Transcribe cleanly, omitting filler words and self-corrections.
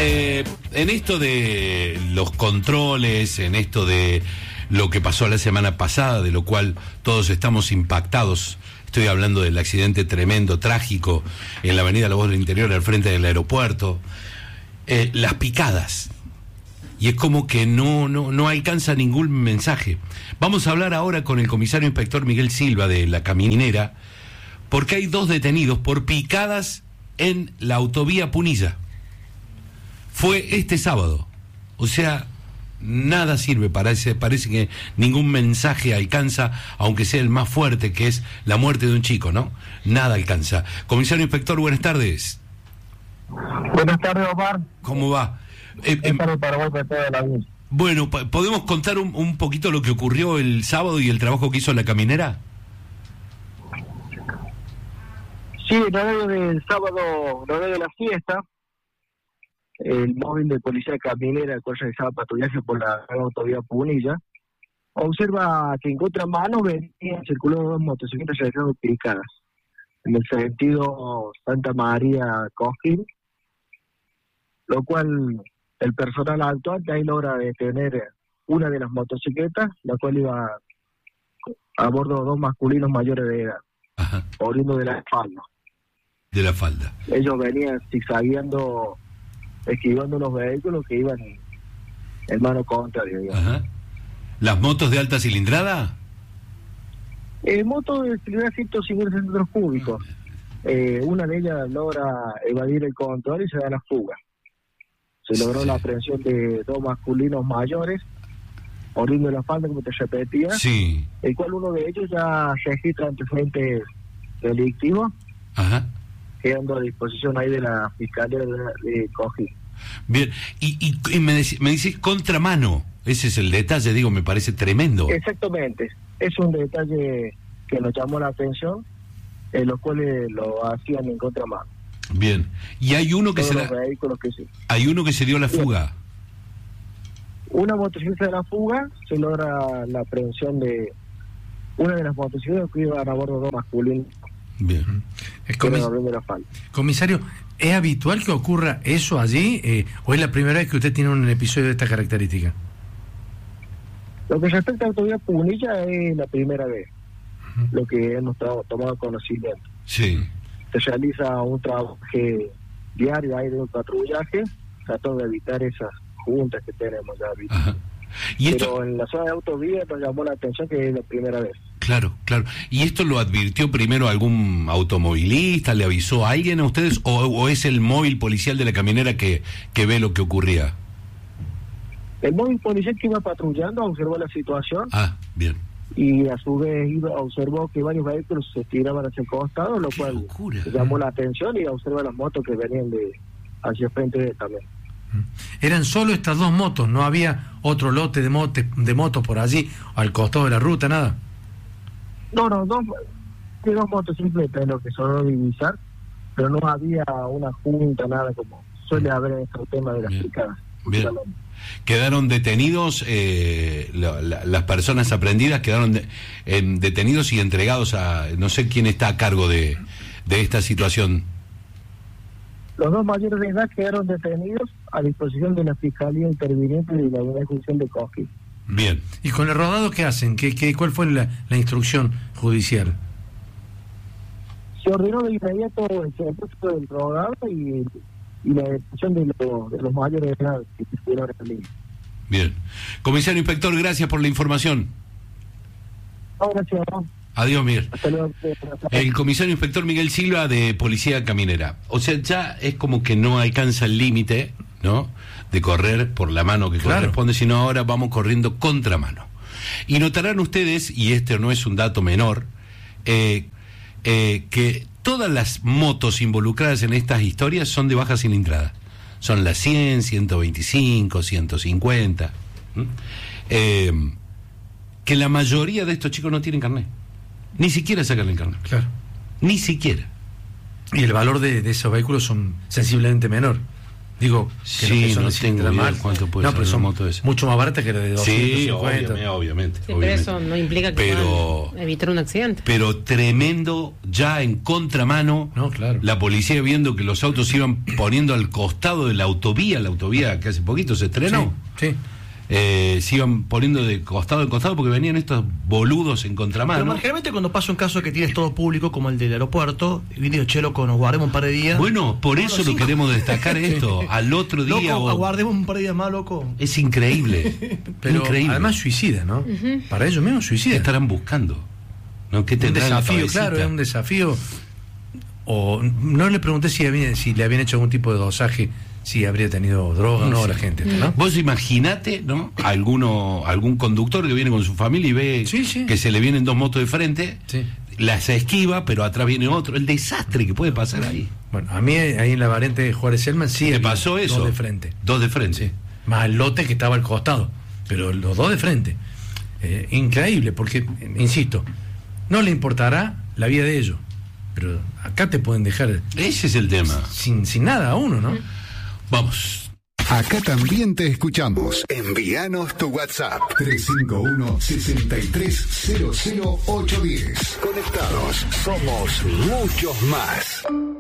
En esto de los controles, en esto de lo que pasó la semana pasada, de lo cual todos estamos impactados, estoy hablando del accidente tremendo, trágico, en la avenida La Voz del Interior, al frente del aeropuerto, las picadas, y es como que no alcanza ningún mensaje. Vamos a hablar ahora con el comisario inspector Miguel Silva de La Caminera, porque hay 2 detenidos por picadas en la autovía Punilla. Fue este sábado, o sea, nada sirve, parece que ningún mensaje alcanza, aunque sea el más fuerte, que es la muerte de un chico, ¿no? Nada alcanza. Comisario inspector, buenas tardes. Buenas tardes, Omar. ¿Cómo va? Bueno, ¿podemos contar un poquito lo que ocurrió el sábado y el trabajo que hizo La Caminera? Sí, el horario del sábado, el horario de la fiesta, el móvil de policía Caminera, el cual realizaba patrullaje por la autovía Punilla, observa que en contramano venían circulando 2 motocicletas realizando picadas en el sentido Santa María-Cojín, lo cual el personal actual de ahí logra detener una de las motocicletas, la cual iba a bordo de 2 masculinos mayores de edad, oriundo de la falda. De la falda. Ellos venían zigzagueando, esquivando los vehículos que iban en mano contraria, digamos. Ajá. ¿Las motos de alta cilindrada? Motos de cilindrada 150 centímetros cúbicos. Una de ellas logra evadir el control y se da la fuga. Se logró la aprehensión de 2 masculinos mayores, oriundo de la falda, como te repetía, sí, el cual uno de ellos ya registra antecedentes delictivos, quedando a disposición ahí de la Fiscalía de Cojín. Bien, y me decís contramano, ese es el detalle, digo, me parece tremendo. Exactamente, es un detalle que nos llamó la atención, los cuales lo hacían en contramano. Bien, y hay uno que hay uno que se dio la fuga. Una motocicleta de la fuga, se logra la aprehensión de una de las motocicletas que iban a bordo de 2 masculinos. Bien. Comisario, ¿es habitual que ocurra eso allí o es la primera vez que usted tiene un episodio de esta característica? Lo que respecta a la autovía Punilla es la primera vez, lo que hemos tomado conocimiento. Sí. Se realiza un trabajo diario ahí de un patrullaje, tratando de evitar esas juntas que tenemos ya habituales. Pero en la zona de autovía nos llamó la atención que es la primera vez. Claro. ¿Y esto lo advirtió primero algún automovilista? ¿Le avisó a alguien a ustedes? ¿O es el móvil policial de La Caminera que ve lo que ocurría? El móvil policial que iba patrullando observó la situación. Bien. Y a su vez observó que varios vehículos se tiraban hacia el costado, lo cual llamó la atención, y observa las motos que venían hacia el frente de él también. ¿Eran solo estas 2 motos? ¿No había otro lote de motos por allí, al costado de la ruta, nada? No, 2 motocicletas es lo que solo divisar, pero no había una junta, nada como suele haber en estos temas de las picadas. Bien. ¿Quedaron detenidos, las personas aprendidas quedaron detenidos y entregados a, no sé quién está a cargo de esta situación? Los 2 mayores de edad quedaron detenidos a disposición de la Fiscalía Interviniente de la Unidad Judicial de Cojín. Bien. ¿Y con el rodado qué hacen? ¿Cuál fue la instrucción judicial? Se ordenó de inmediato el secuestro del rodado y la detención de los mayores de edad que estuvieron en línea. Bien. Comisario inspector, gracias por la información. Gracias. Adiós, Miguel. Hasta luego. El comisario inspector Miguel Silva de Policía Caminera. O sea, ya es como que no alcanza el límite, ¿no?, de correr por la mano que corresponde, sino ahora vamos corriendo contramano. Y notarán ustedes, y este no es un dato menor, que todas las motos involucradas en estas historias son de baja cilindrada. Son las 100, 125, 150. Que la mayoría de estos chicos no tienen carnet. Ni siquiera sacan el carnet. Claro. Ni siquiera. Y el valor de esos vehículos son sensiblemente menor. Digo, que Sí, lo que son no de tengo cilindrada idea más. cuánto puede No, ser pero una son moto esa. mucho más baratas que la de 250. Sí, obviamente. Sí, pero eso no implica que Pero- puedan evitar un accidente. Pero tremendo, ya en contramano, No, claro. la policía viendo que los autos se iban poniendo al costado de la autovía que hace poquito se estrenó. Sí. Se iban poniendo de costado en costado porque venían estos boludos en Pero contramano. generalmente cuando pasa un caso que tienes todo público, como el del aeropuerto, y viene che, loco, nos guardemos un par de días. Bueno, por No, eso los lo cinco. queremos destacar esto. Al otro día. Loco, aguardemos un par de días más, loco. Es increíble. Pero increíble. además suicida, ¿no? Para ellos mismos ¿Qué suicida. estarán buscando? ¿No? ¿Qué Un tendrán en la desafío, cabecita? claro, es un desafío. O no le pregunté si le habían hecho algún tipo de dosaje, si habría tenido droga o no la gente, ¿no? Vos imaginate, ¿no? Algún conductor que viene con su familia y ve Sí, sí. que se le vienen dos motos de frente, Sí. las esquiva, pero atrás viene otro. El desastre que puede pasar ahí. Bueno, a mí ahí en la variante de Juárez Selman sí ¿Te había pasó eso? dos de frente. Dos de frente. Sí. Más el lote que estaba al costado, pero los dos de frente. Increíble, porque, insisto, no le importará la vida de ellos, pero acá te pueden dejar Ese es el tema. sin nada a uno, ¿no? Vamos. Acá también te escuchamos. Envíanos tu WhatsApp 351-6300-810. Conectados, somos muchos más.